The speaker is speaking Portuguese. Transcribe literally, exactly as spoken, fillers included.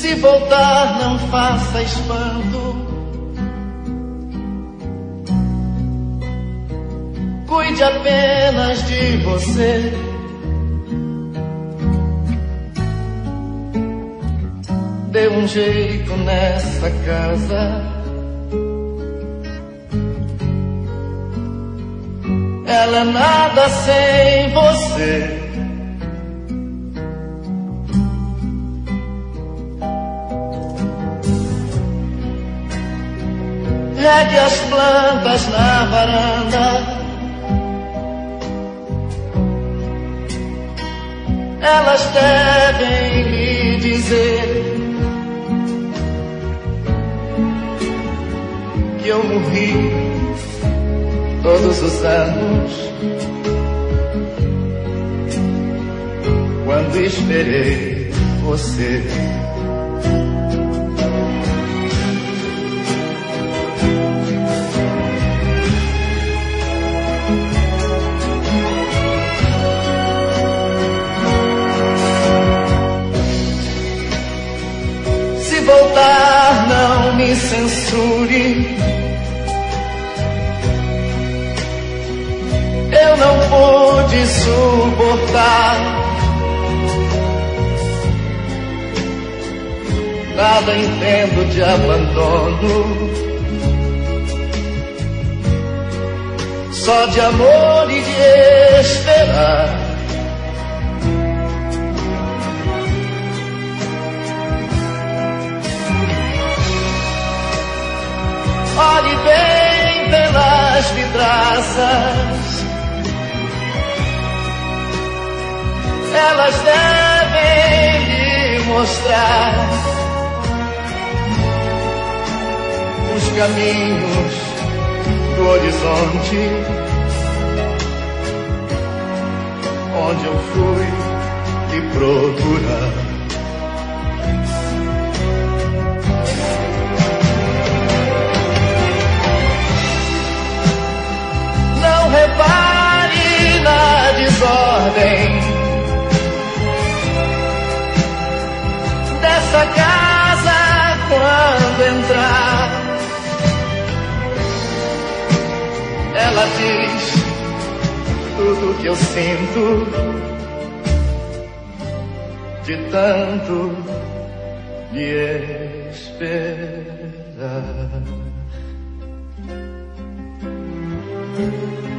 Se voltar, não faça espanto. Cuide apenas de você. Dê um jeito nessa casa. Ela é nada sem você. Regue as plantas na varanda. Elas devem lhe dizer que eu morri todos os anos quando esperei você. Se voltar, não me censure. Eu não pude suportar nada, entendo de abandono, só de amor e de esperar. Olhe bem pelas vidraças. Elas devem lhe mostrar os caminhos do horizonte onde eu fui lhe procurar. Não repare na desordem dessa casa quando entrar. Ela diz tudo que eu sinto de tanto lhe esperar.